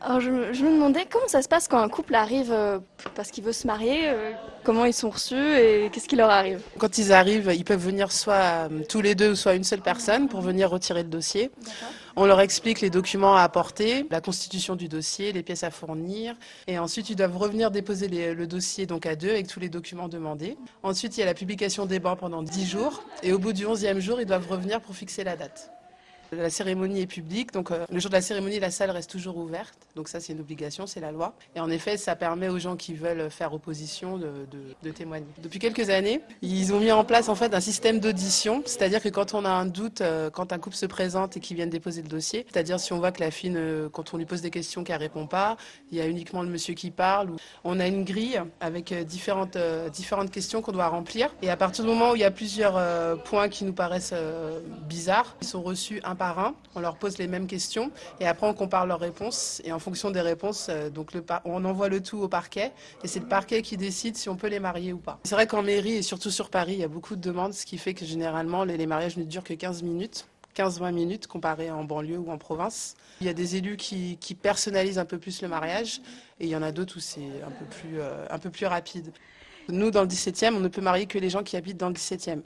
Alors je me demandais comment ça se passe quand un couple arrive parce qu'il veut se marier, comment ils sont reçus et qu'est-ce qui leur arrive? Quand ils arrivent, ils peuvent venir soit tous les deux ou soit une seule personne pour venir retirer le dossier. D'accord. On leur explique les documents à apporter, la constitution du dossier, les pièces à fournir. Et ensuite, ils doivent revenir déposer le dossier donc à deux avec tous les documents demandés. Ensuite, il y a la publication des bancs pendant 10 jours. Et au bout du 11e jour, ils doivent revenir pour fixer la date. La cérémonie est publique, donc le jour de la cérémonie, la salle reste toujours ouverte. Donc ça, c'est une obligation, c'est la loi. Et en effet, ça permet aux gens qui veulent faire opposition de témoigner. Depuis quelques années, ils ont mis en place en fait un système d'audition, c'est-à-dire que quand on a un doute, quand un couple se présente et qu'ils viennent déposer le dossier, c'est-à-dire si on voit que la fille, quand on lui pose des questions, qu'elle répond pas, il y a uniquement le monsieur qui parle. On a une grille avec différentes questions qu'on doit remplir. Et à partir du moment où il y a plusieurs points qui nous paraissent bizarres, ils sont reçus un par un, on leur pose les mêmes questions et après on compare leurs réponses et en fonction des réponses, on envoie le tout au parquet et c'est le parquet qui décide si on peut les marier ou pas. C'est vrai qu'en mairie et surtout sur Paris, il y a beaucoup de demandes, ce qui fait que généralement les mariages ne durent que 15 minutes. 15-20 minutes comparé en banlieue ou en province. Il y a des élus qui personnalisent un peu plus le mariage et il y en a d'autres où c'est un peu plus rapide. Nous, dans le 17e, on ne peut marier que les gens qui habitent dans le 17e.